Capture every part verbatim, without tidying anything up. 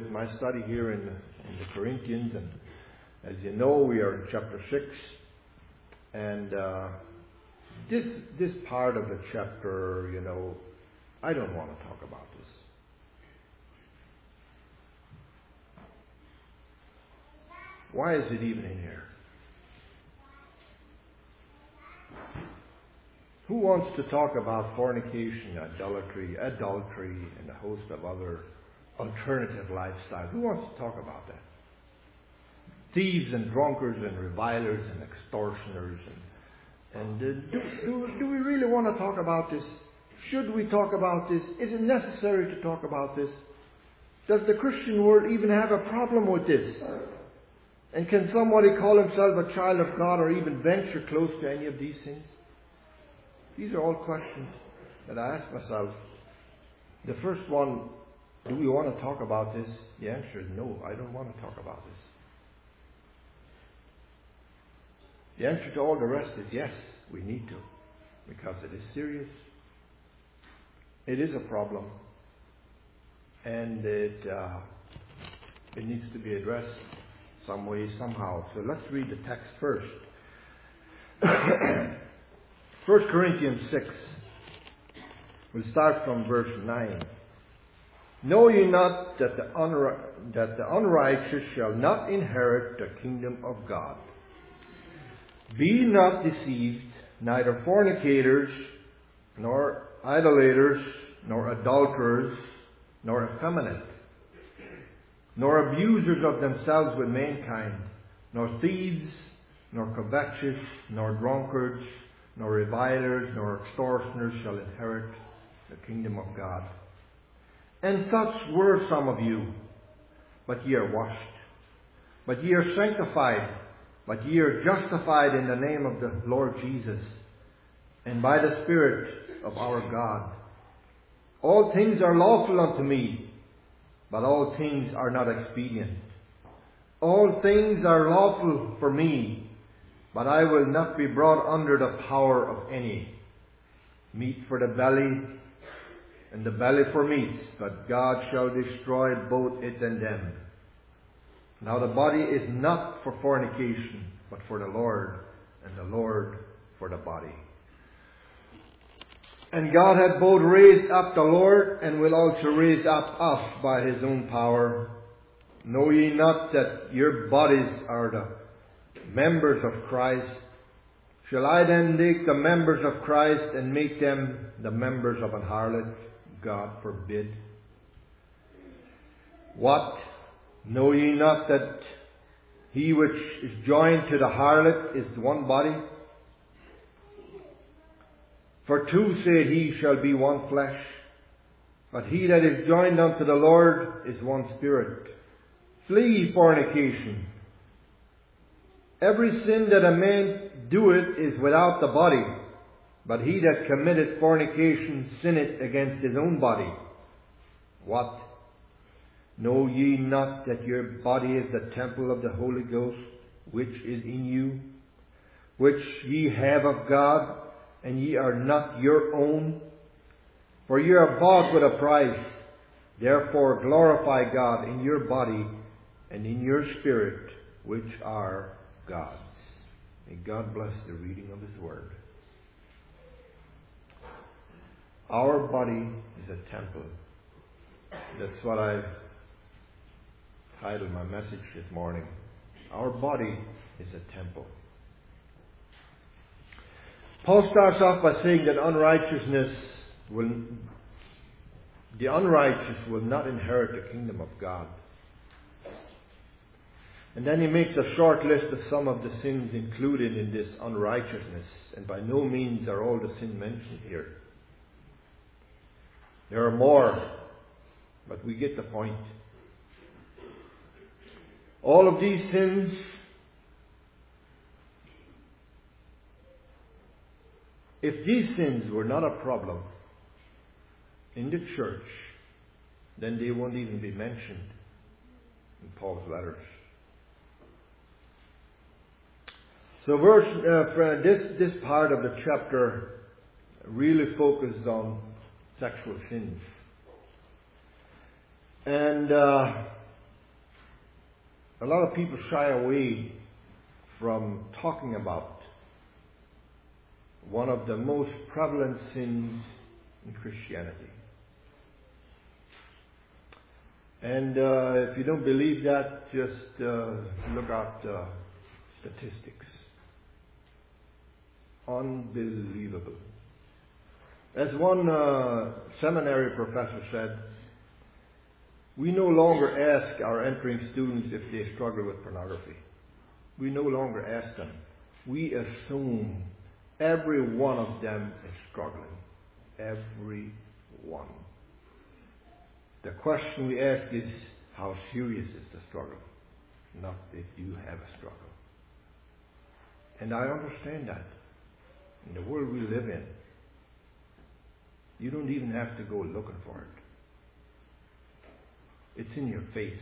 with my study here in, in the Corinthians, and as you know, we are in chapter six, and uh, this this part of the chapter, you know, I don't want to talk about this. Why is it even in here? Who wants to talk about fornication, idolatry, adultery, and a host of other alternative lifestyles? Who wants to talk about that? Thieves and drunkards and revilers and extortioners. And, and uh, do, do, do we really want to talk about this? Should we talk about this? Is it necessary to talk about this? Does the Christian world even have a problem with this? And can somebody call himself a child of God or even venture close to any of these things? These are all questions that I ask myself. The first one, do we want to talk about this? The answer is no, I don't want to talk about this. The answer to all the rest is yes, we need to. Because it is serious. It is a problem. And it, uh, it needs to be addressed some way, somehow. So let's read the text first. First Corinthians six. We'll start from verse nine. Know ye not that the, unri- that the unrighteous shall not inherit the kingdom of God? Be not deceived, neither fornicators, nor idolaters, nor adulterers, nor effeminate, nor abusers of themselves with mankind, nor thieves, nor covetous, nor drunkards, nor revilers, nor extortioners shall inherit the kingdom of God. And such were some of you, but ye are washed, but ye are sanctified, but ye are justified in the name of the Lord Jesus, and by the Spirit of our God. All things are lawful unto me, but all things are not expedient. All things are lawful for me, but I will not be brought under the power of any. Meat for the belly, and the belly for meats, but God shall destroy both it and them. Now the body is not for fornication, but for the Lord, and the Lord for the body. And God hath both raised up the Lord, and will also raise up us by His own power. Know ye not that your bodies are the members of Christ? Shall I then take the members of Christ and make them the members of an harlot? God forbid. What? Know ye not that he which is joined to the harlot is one body? For two, said he, shall be one flesh. But he that is joined unto the Lord is one spirit. Flee fornication. Every sin that a man doeth is without the body, but he that committeth fornication sinneth against his own body. What? Know ye not that your body is the temple of the Holy Ghost, which is in you, which ye have of God, and ye are not your own? For ye are bought with a price. Therefore glorify God in your body and in your spirit, which are God's. May God bless the reading of His Word. Our body is a temple. That's what I've titled my message this morning. Our body is a temple. Paul starts off by saying that unrighteousness will, the unrighteous will not inherit the kingdom of God. And then he makes a short list of some of the sins included in this unrighteousness. And by no means are all the sins mentioned here. There are more, but we get the point. All of these sins if these sins were not a problem in the church, then they won't even be mentioned in Paul's letters. So verse, uh, this, this part of the chapter really focuses on sexual sins. And uh, A lot of people shy away from talking about one of the most prevalent sins in Christianity. And uh, if you don't believe that, just uh, look at uh, statistics. Unbelievable. As one uh, seminary professor said, we no longer ask our entering students if they struggle with pornography. We no longer ask them. We assume every one of them is struggling. Every one. The question we ask is, how serious is the struggle? Not if you have a struggle. And I understand that. In the world we live in, you don't even have to go looking for it. It's in your face.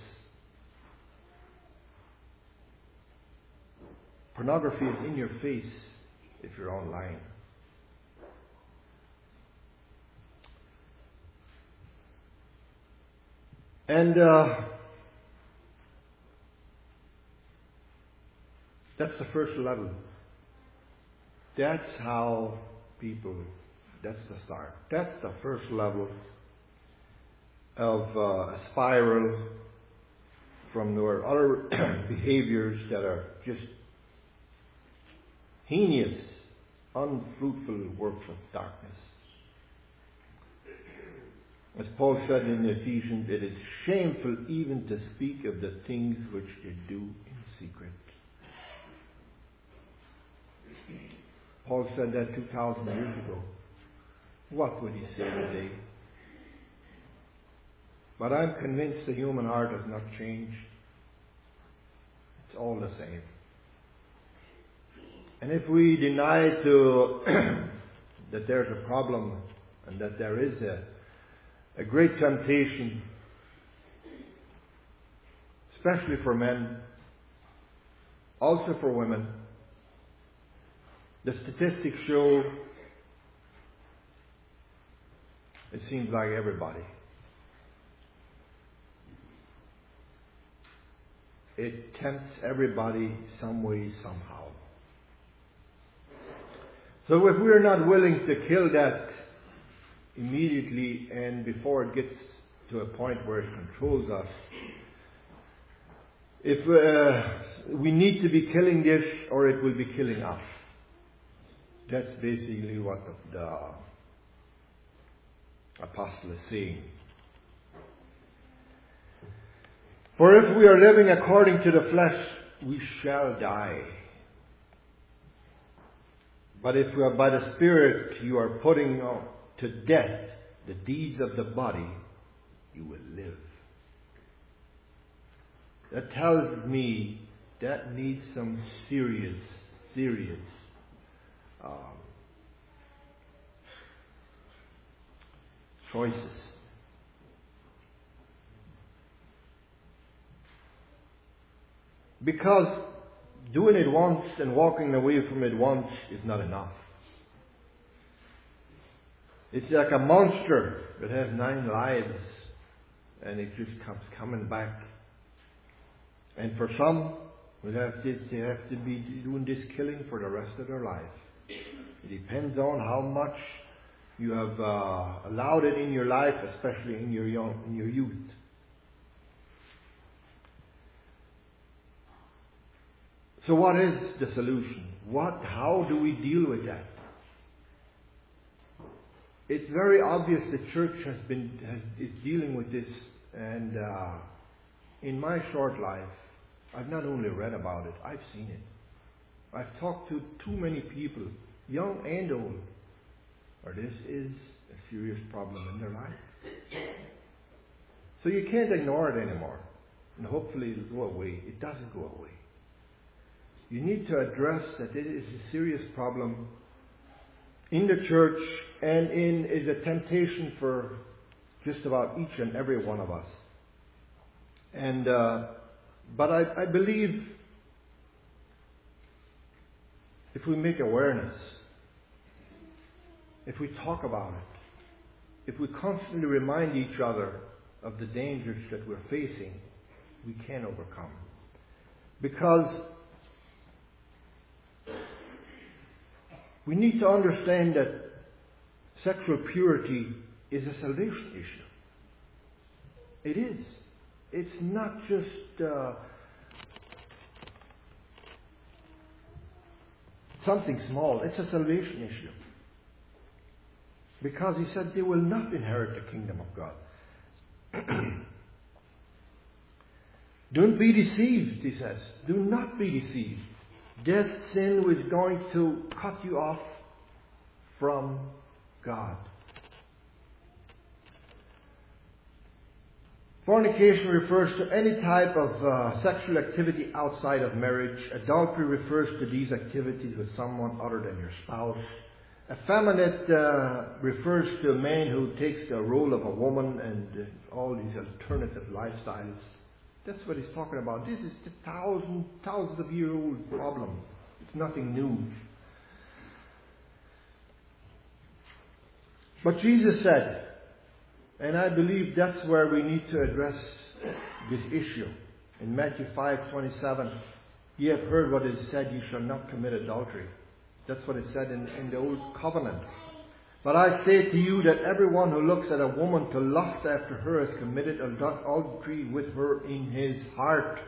Pornography is in your face if you're online. And uh, that's the first level. That's how people, that's the start. That's the first level of uh, a spiral from there are other behaviors that are just heinous, unfruitful works of darkness. As Paul said in Ephesians, it is shameful even to speak of the things which they do in secret. Paul said that two thousand years ago. What would he say today? But I'm convinced the human heart has not changed. It's all the same. And if we deny to that there's a problem and that there is a, a great temptation, especially for men, also for women, the statistics show it seems like everybody. It tempts everybody some way, somehow. So if we're not willing to kill that immediately and before it gets to a point where it controls us, if uh, we need to be killing this or it will be killing us. That's basically what the, the apostle is saying. For if we are living according to the flesh, we shall die. But if we are by the Spirit, you are putting to death the deeds of the body, you will live. That tells me that needs some serious, serious um, choices. Because doing it once and walking away from it once is not enough. It's like a monster that has nine lives and it just comes coming back. And for some, they have to, they have to be doing this killing for the rest of their life. It depends on how much you have uh, allowed it in your life, especially in your young, in your youth. So what is the solution? What, how do we deal with that? It's very obvious the church has been has, is dealing with this, and uh, in my short life, I've not only read about it, I've seen it. I've talked to too many people, young and old, where this is a serious problem in their life. So you can't ignore it anymore, and hopefully it'll go away. It doesn't go away. You need to address that it is a serious problem in the church and in is a temptation for just about each and every one of us. And uh, but I, I believe if we make awareness, if we talk about it, if we constantly remind each other of the dangers that we're facing, we can overcome. Because we need to understand that sexual purity is a salvation issue. It is. It's not just uh, something small. It's a salvation issue. Because he said they will not inherit the kingdom of God. Don't be deceived, he says. Do not be deceived. Death, sin was going to cut you off from God. Fornication refers to any type of uh, sexual activity outside of marriage. Adultery refers to these activities with someone other than your spouse. Effeminate uh, refers to a man who takes the role of a woman and uh, all these alternative lifestyles. That's what he's talking about. This is the thousand, thousands of year old problem. It's nothing new. But Jesus said, and I believe that's where we need to address this issue. In Matthew five twenty-seven, ye have heard what is said, you shall not commit adultery. That's what it said in, in the Old Covenant. But I say to you that everyone who looks at a woman to lust after her has committed adultery with her in his heart.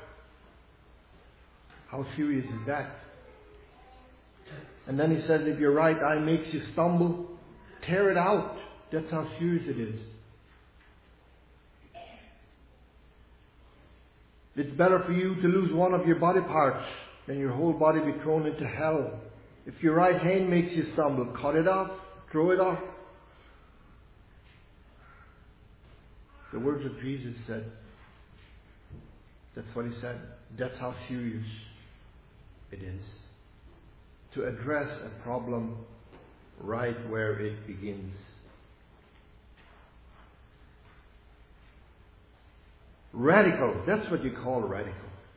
How serious is that? And then he says, if your right eye makes you stumble, tear it out. That's how serious it is. It's better for you to lose one of your body parts than your whole body be thrown into hell. If your right hand makes you stumble, cut it off, throw it off. The words of Jesus said, that's what he said. That's how serious it is. To address a problem right where it begins. Radical. That's what you call radical.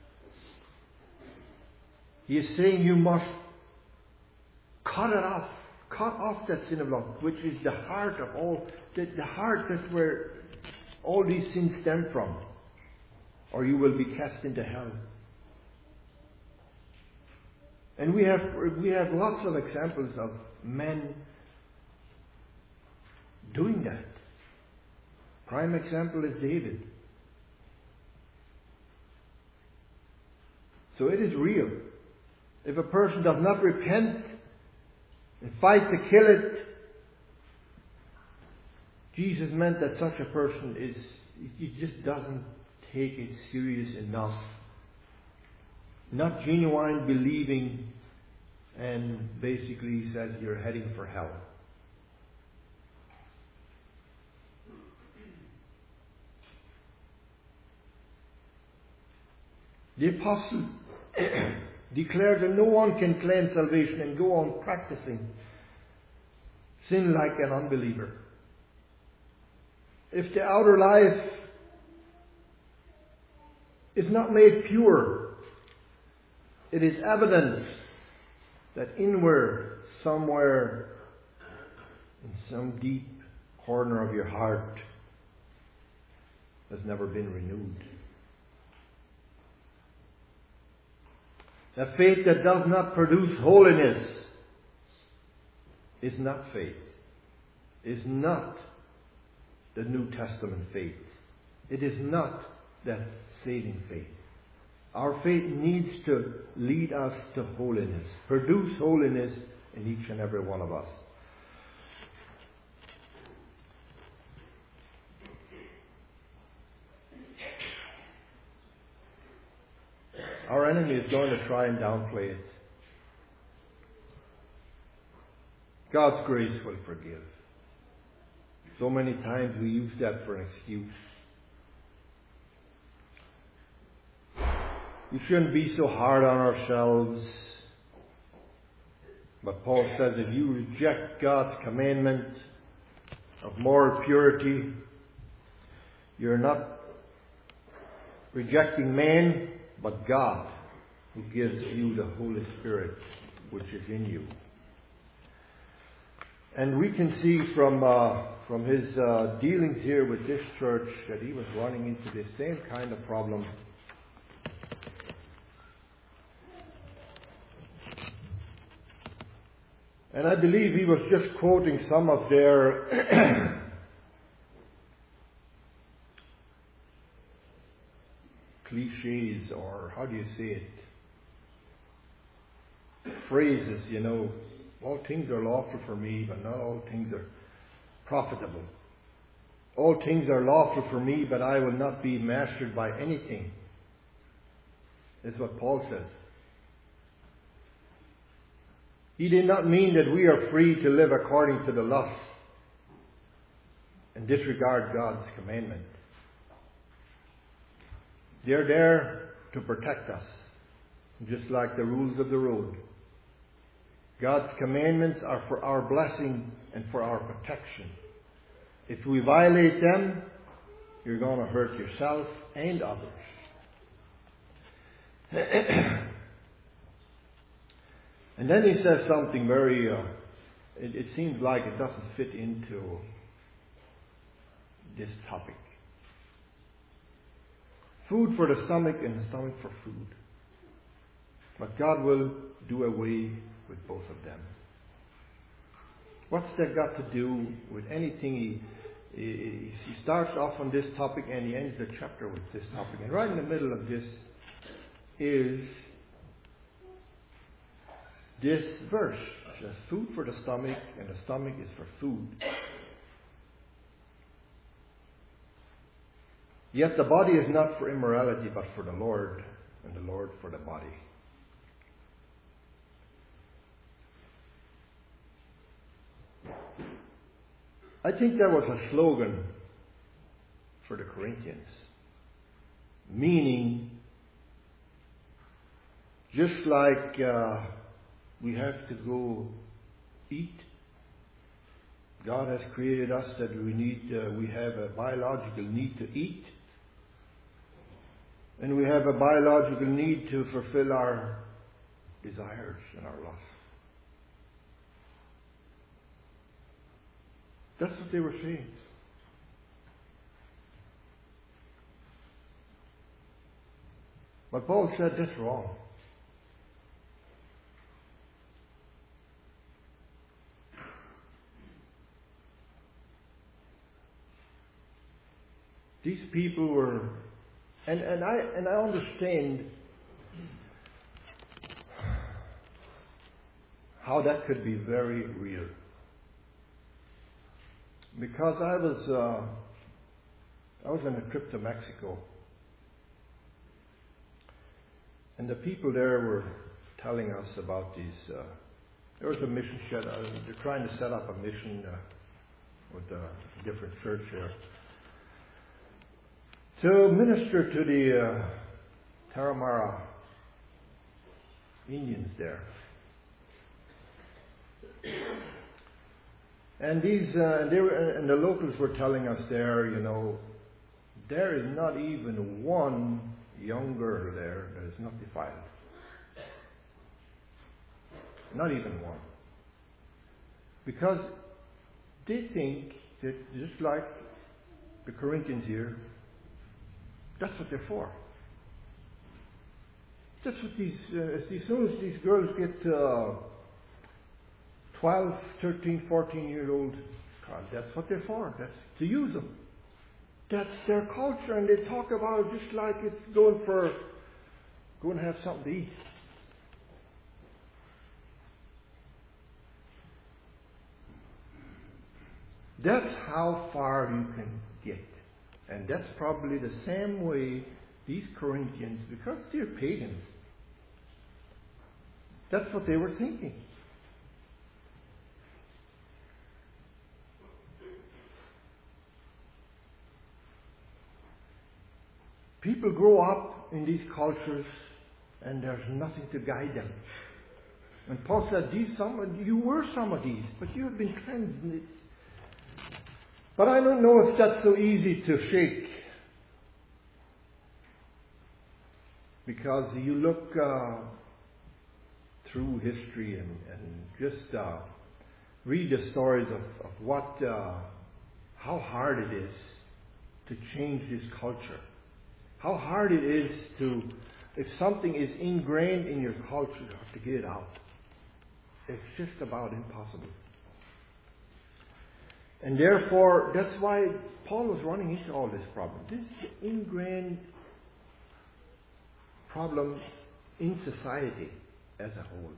He is saying you must cut it off. Cut off that sin of lust, which is the heart of all. The, the heart, that's where all these sins stem from. Or you will be cast into hell. And we have we have lots of examples of men doing that. Prime example is David. So it is real. If a person does not repent and fight to kill it, Jesus meant that such a person is, he just doesn't take it serious enough. Not genuine believing, and basically he says you're heading for hell. The apostle declared that no one can claim salvation and go on practicing sin like an unbeliever. If the outer life is not made pure, it is evidence that inward, somewhere in some deep corner of your heart, has never been renewed. A faith that does not produce holiness is not faith. Is not the New Testament faith. It is not that saving faith. Our faith needs to lead us to holiness. Produce holiness in each and every one of us. Our enemy is going to try and downplay it. God's grace will forgive. So many times we use that for an excuse. We shouldn't be so hard on ourselves. But Paul says if you reject God's commandment of moral purity, you're not rejecting man, but God, who gives you the Holy Spirit, which is in you. And we can see from uh, from his uh, dealings here with this church that he was running into the same kind of problem And I believe he was just quoting some of their cliches, or how do you say it? Phrases, you know. All things are lawful for me, but not all things are profitable. All things are lawful for me, but I will not be mastered by anything. That's what Paul says. He did not mean that we are free to live according to the lusts and disregard God's commandment. They're there to protect us, just like the rules of the road. God's commandments are for our blessing and for our protection. If we violate them, you're going to hurt yourself and others. And then he says something very, uh, it, it seems like it doesn't fit into this topic. Food for the stomach and the stomach for food. But God will do away with both of them. What's that got to do with anything? He, he, he starts off on this topic and he ends the chapter with this topic. And right in the middle of this is this verse. It says, food for the stomach, and the stomach is for food. Yet the body is not for immorality, but for the Lord, and the Lord for the body. I think that was a slogan for the Corinthians. Meaning, just like uh, we have to go eat, God has created us that we need, uh, we have a biological need to eat. And we have a biological need to fulfill our desires and our lusts. That's what they were saying. But Paul said that's wrong. These people were, and, and I and I understand how that could be very real. Because I was uh, I was on a trip to Mexico, and the people there were telling us about these. Uh, there was a mission shed. Uh, they're trying to set up a mission uh, with a different church here to minister to the uh, Tarahumara Indians there. And these, uh, they were, and the locals were telling us there, you know, there is not even one young girl there that is not defiled. Not even one. Because they think that just like the Corinthians here, that's what they're for. That's what these, uh, as soon as these girls get uh, twelve, thirteen, fourteen year old, God, that's what they're for. That's to use them. That's their culture, and they talk about it just like it's going for, going to have something to eat. That's how far you can get. And that's probably the same way these Corinthians, because they're pagans, that's what they were thinking. People grow up in these cultures and there's nothing to guide them. And Paul said, "These some you were some of these, but you have been cleansed." But I don't know if that's so easy to shake. Because you look uh, through history and, and just uh, read the stories of, of what, uh, how hard it is to change this culture. How hard it is to, if something is ingrained in your culture, you have to get it out. It's just about impossible. And therefore, that's why Paul was running into all this problem. This is an ingrained problem in society as a whole.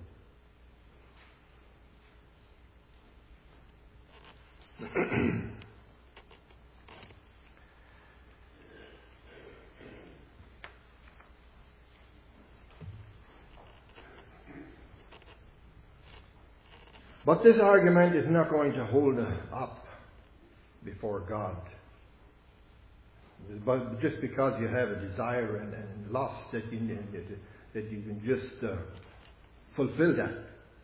But this argument is not going to hold up before God. But just because you have a desire and, and lust that you, that you can just uh, fulfill that.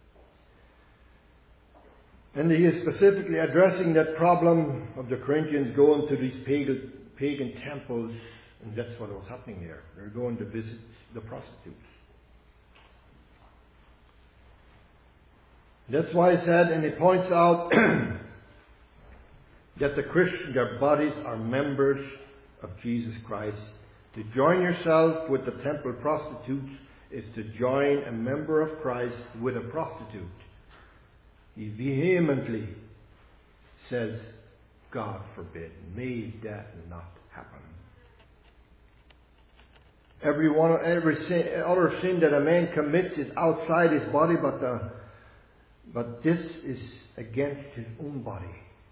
And he is specifically addressing that problem of the Corinthians going to these pagan, pagan temples, and that's what was happening there. They're going to visit the prostitutes. That's why he said, and he points out that the Christian, their bodies are members of Jesus Christ. To join yourself with the temple prostitutes is to join a member of Christ with a prostitute. He vehemently says, God forbid, may that not happen. Every one, every sin, other sin that a man commits is outside his body, but the, but this is against his own body.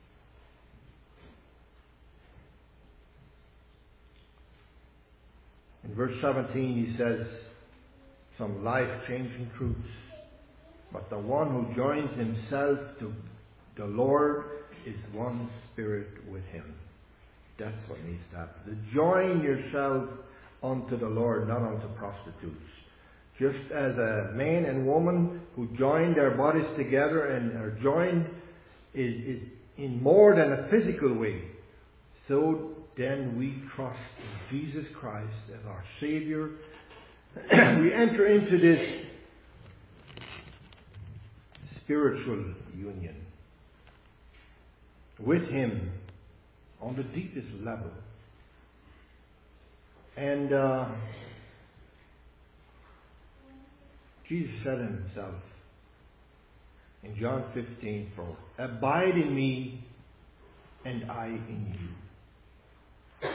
In verse seventeen, he says some life-changing truths. But the one who joins himself to the Lord is one spirit with him. That's what needs to happen. To join yourself unto the Lord, not unto prostitutes. Just as a man and woman who join their bodies together and are joined is, is in more than a physical way, so then we trust in Jesus Christ as our Savior. We enter into this spiritual union with Him on the deepest level. And uh, Jesus said Himself in John fifteen four, abide in me and I in you.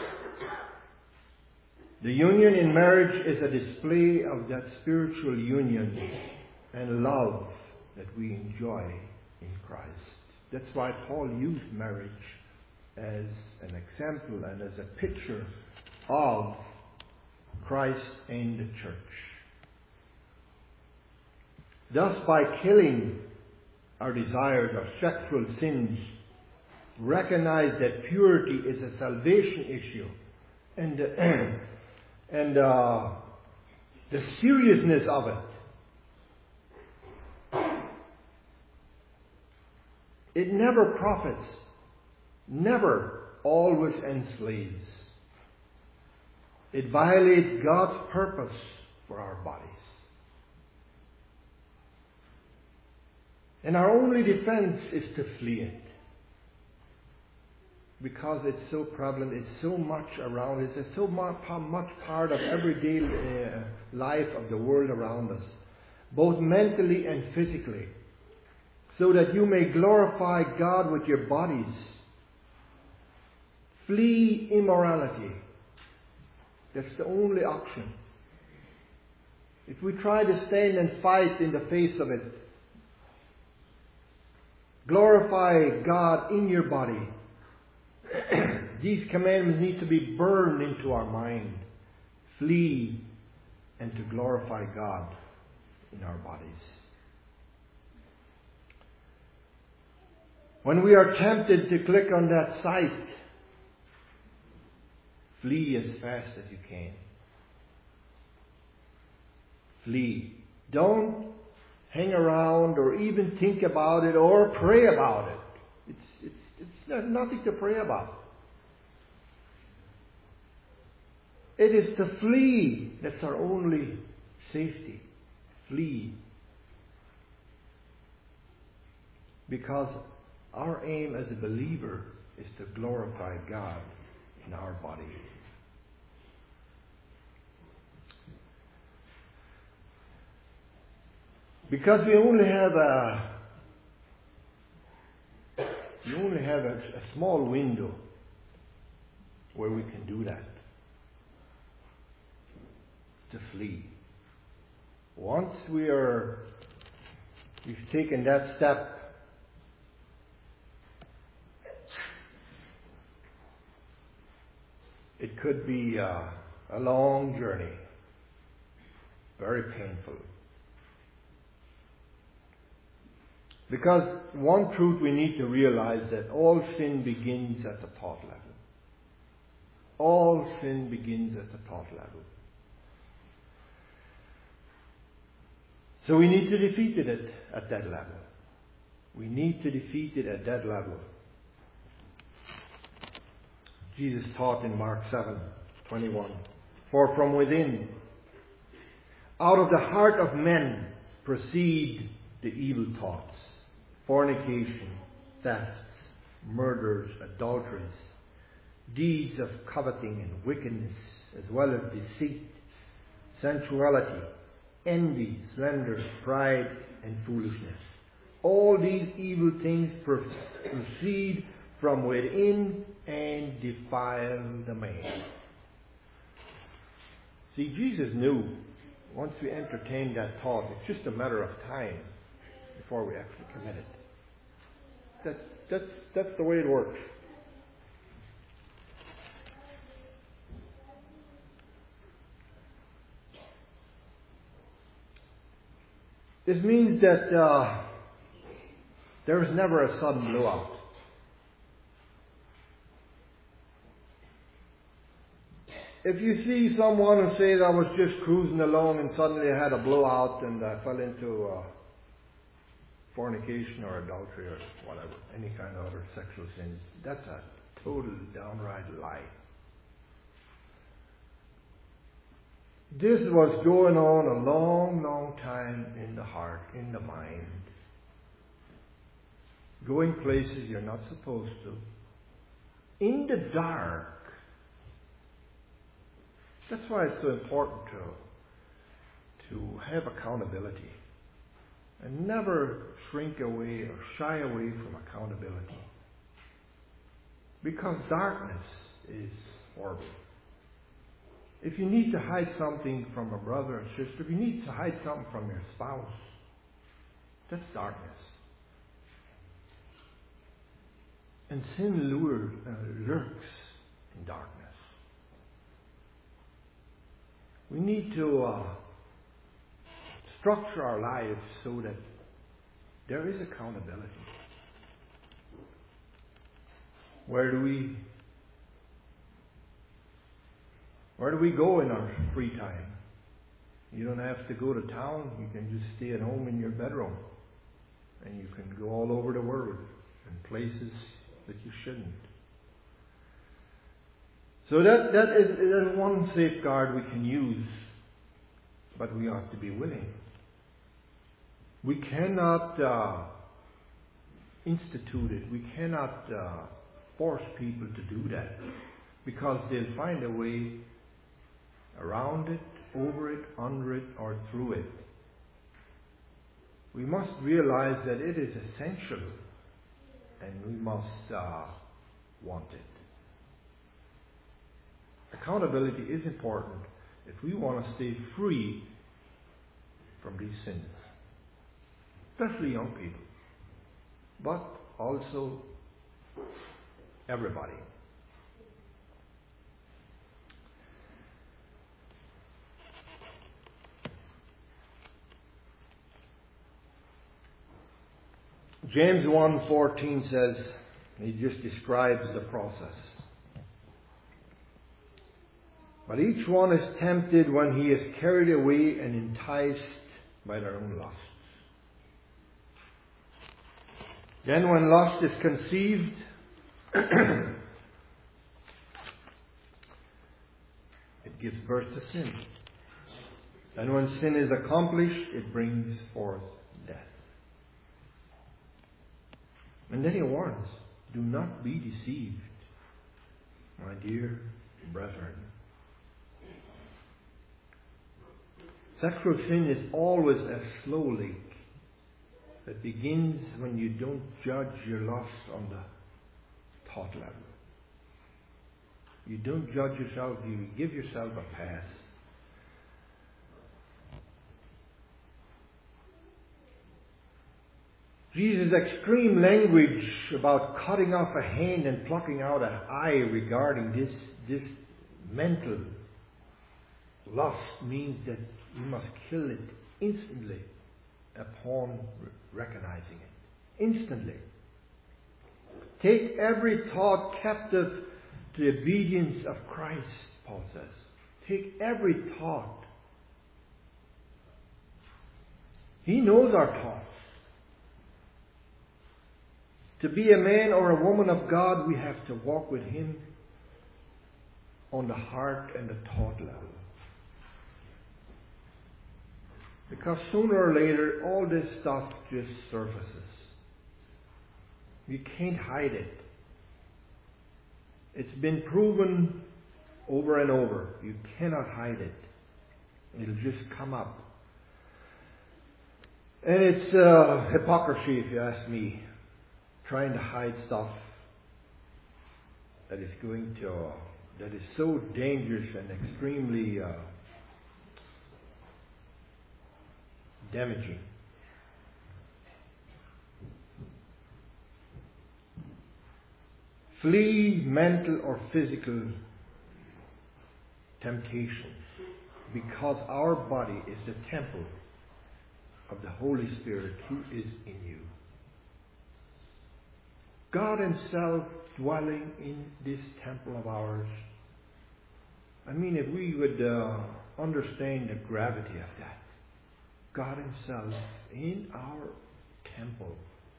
The union in marriage is a display of that spiritual union and love that we enjoy in Christ. That's why Paul used marriage as an example and as a picture of Christ and the church. Thus, by killing our desires, our sexual sins, recognize that purity is a salvation issue, and uh, and uh, the seriousness of it. It never profits, never always enslaves. It violates God's purpose for our bodies. And our only defense is to flee it. Because it's so prevalent, it's so much around us, it's so much part of everyday uh, life of the world around us, both mentally and physically, so that you may glorify God with your bodies. Flee immorality. That's the only option. If we try to stand and fight in the face of it, glorify God in your body. These commandments need to be burned into our mind. Flee and to glorify God in our bodies. When we are tempted to click on that site, flee as fast as you can. Flee. Don't hang around or even think about it or pray about it. It's, it's, it's nothing to pray about. It is to flee. That's our only safety. Flee. Because our aim as a believer is to glorify God in our body. Because we only have a we only have a, a small window where we can do that. To flee. Once we are we've taken that step, it could be uh, a long journey, very painful. Because one truth we need to realize, that all sin begins at the thought level. All sin begins at the thought level. So we need to defeat it at that level. We need to defeat it at that level. Jesus taught in Mark seven twenty-one, "For from within, out of the heart of men, proceed the evil thoughts, fornication, thefts, murders, adulteries, deeds of coveting and wickedness, as well as deceit, sensuality, envy, slander, pride, and foolishness. All these evil things proceed from within and defile the man." See, Jesus knew once we entertain that thought, it's just a matter of time before we actually commit it. That, that's, that's the way it works. This means that uh, there is never a sudden blowout. If you see someone and say, "I was just cruising along and suddenly I had a blowout and I fell into uh, fornication or adultery or whatever, any kind of other sexual sins," that's a total downright lie. This was going on a long, long time in the heart, in the mind. Going places you're not supposed to. In the dark. That's why it's so important to, to have accountability. And never shrink away or shy away from accountability. Because darkness is horrible. If you need to hide something from a brother or sister, if you need to hide something from your spouse, that's darkness. And sin lured, uh, lurks in darkness. We need to uh, structure our lives so that there is accountability. Where do we Where do we go in our free time? You don't have to go to town. You can just stay at home in your bedroom. And you can go all over the world in places that you shouldn't. So that, that is, is one safeguard we can use. But we ought to be willing. We cannot uh, institute it. We cannot uh, force people to do that. Because they'll find a way around it, over it, under it, or through it. We must realize that it is essential, and we must uh, want it. Accountability is important if we want to stay free from these sins, especially young people, but also everybody. James one fourteen says, he just describes the process. But each one is tempted when he is carried away and enticed by their own lusts. Then when lust is conceived, it gives birth to sin. And when sin is accomplished, it brings forth death. And then he warns, do not be deceived, my dear brethren. Sexual sin is always a slow leak. that begins when you don't judge your loss on the thought level. You don't judge yourself, you give yourself a pass. Jesus' extreme language about cutting off a hand and plucking out an eye regarding this, this mental lust means that you must kill it instantly upon recognizing it. Instantly. Take every thought captive to the obedience of Christ, Paul says. Take every thought. He knows our thoughts. To be a man or a woman of God, we have to walk with Him on the heart and the thought level. Because sooner or later, all this stuff just surfaces. You can't hide it. It's been proven over and over. You cannot hide it. It'll just come up. And it's uh, hypocrisy, if you ask me. Trying to hide stuff that is going to, uh, that is so dangerous and extremely uh, damaging. Flee mental or physical temptations, because our body is the temple of the Holy Spirit who is in you. God Himself dwelling in this temple of ours. I mean, if we would uh, understand the gravity of that. God Himself in our temple.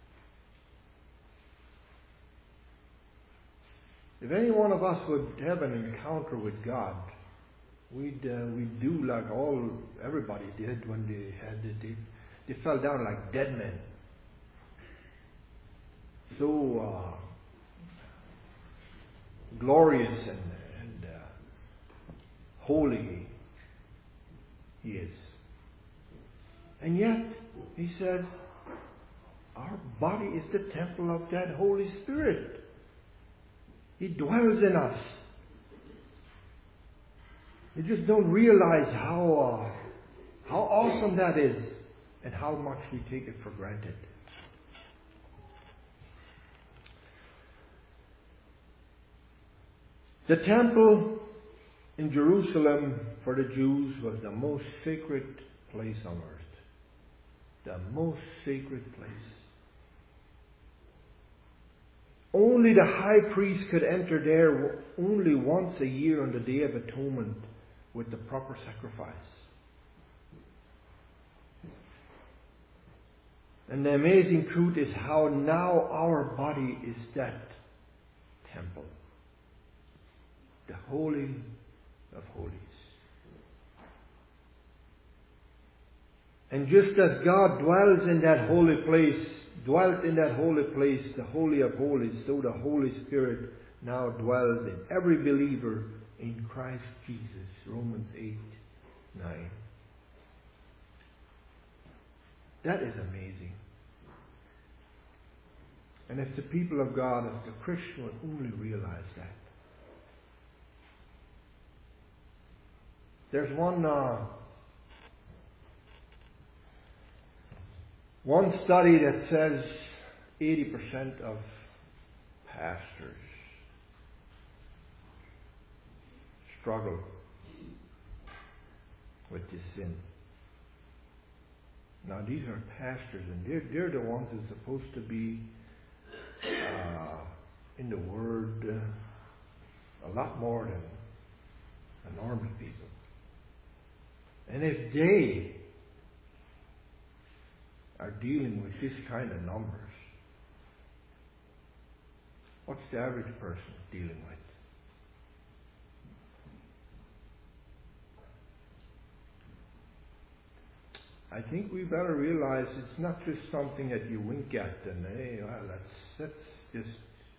If any one of us would have an encounter with God, we'd uh, we'd do like all everybody did when they had it. They, they fell down like dead men. So uh, glorious and, and uh, holy He is. And yet, He says, our body is the temple of that Holy Spirit. He dwells in us. You just don't realize how uh, how awesome that is and how much we take it for granted. The temple in Jerusalem for the Jews was the most sacred place on earth. The most sacred place. Only the high priest could enter there only once a year on the Day of Atonement with the proper sacrifice. And the amazing truth is how now our body is that temple. The Holy of Holies. And just as God dwells in that holy place, dwelt in that holy place, the Holy of Holies, so the Holy Spirit now dwells in every believer in Christ Jesus. Romans eight, nine. That is amazing. And if the people of God, if the Christian would only realize that. There's one uh, one study that says eighty percent of pastors struggle with this sin. Now these are pastors, and they're they're the ones who are supposed to be uh, in the Word uh, a lot more than the normal people. And if they are dealing with this kind of numbers, what's the average person dealing with? I think we better realize it's not just something that you wink at and, hey, well, that's, that's just,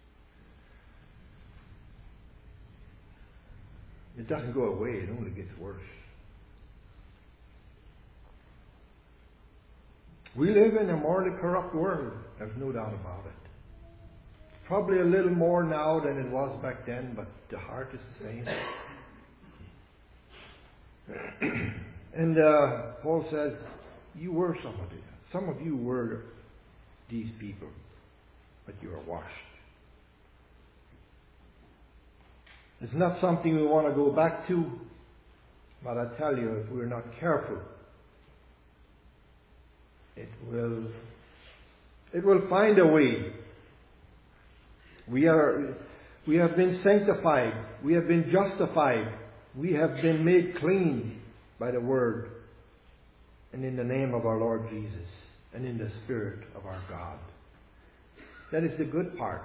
it doesn't go away, it only gets worse. We live in a morally corrupt world. There's no doubt about it. Probably a little more now than it was back then, but the heart is the same. And uh, Paul says, you were some of it. Some of you were these people, but you are washed. It's not something we want to go back to, but I tell you, if we're not careful, it will, it will find a way. We are, we have been sanctified. We have been justified. We have been made clean by the Word and in the name of our Lord Jesus and in the Spirit of our God. That is the good part.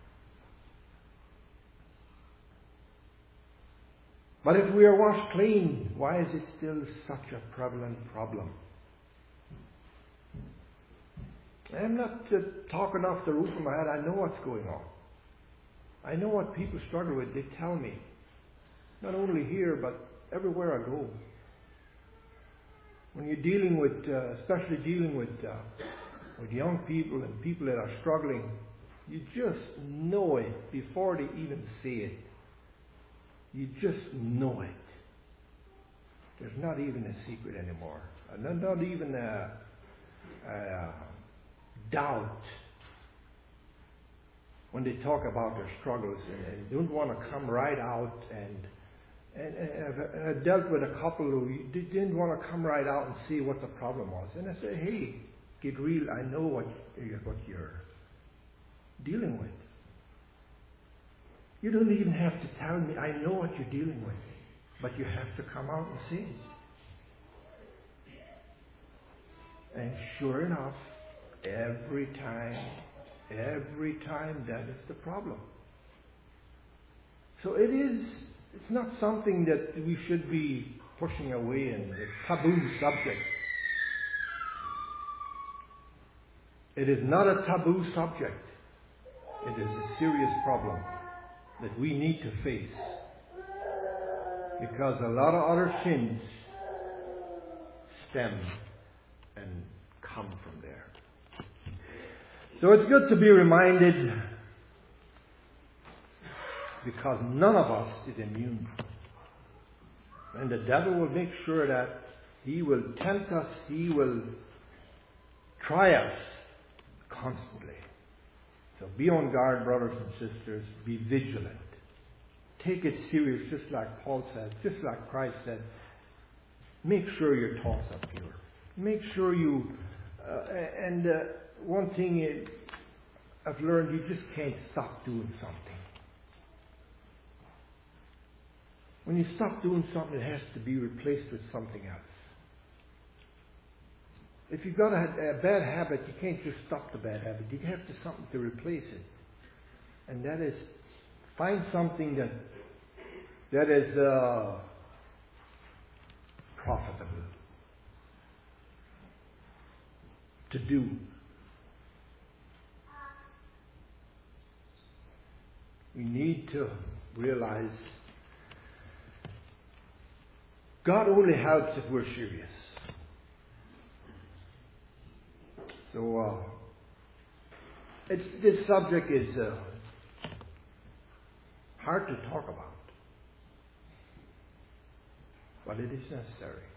But if we are washed clean, why is it still such a prevalent problem? I'm not uh, talking off the roof of my head. I know what's going on. I know what people struggle with. They tell me. Not only here, but everywhere I go. When you're dealing with, uh, especially dealing with, uh, with young people and people that are struggling, you just know it before they even say it. You just know it. There's not even a secret anymore. Not, not even a, a doubt when they talk about their struggles and, and don't want to come right out. And, and, and I've, I've dealt with a couple who didn't want to come right out and see what the problem was. And I say, hey, get real. I know what you're, what you're dealing with. You don't even have to tell me. I know what you're dealing with. But you have to come out and see it. And sure enough, every time, every time that is the problem. So it is, it's not something that we should be pushing away and a taboo subject. It is not a taboo subject. It is a serious problem that we need to face. Because a lot of other sins stem and come from there. So it's good to be reminded, because none of us is immune. And the devil will make sure that he will tempt us, he will try us constantly. So be on guard, brothers and sisters. Be vigilant. Take it serious, just like Paul said, just like Christ said. Make sure your thoughts are pure. Make sure you... Uh, and uh, one thing is, I've learned, you just can't stop doing something. When you stop doing something, it has to be replaced with something else. If you've got a, a bad habit, you can't just stop the bad habit. You have to something to replace it. And that is, find something that that is uh, profitable to do. We need to realize God only helps if we're serious. So, uh, it's, this subject is uh, hard to talk about, but it is necessary.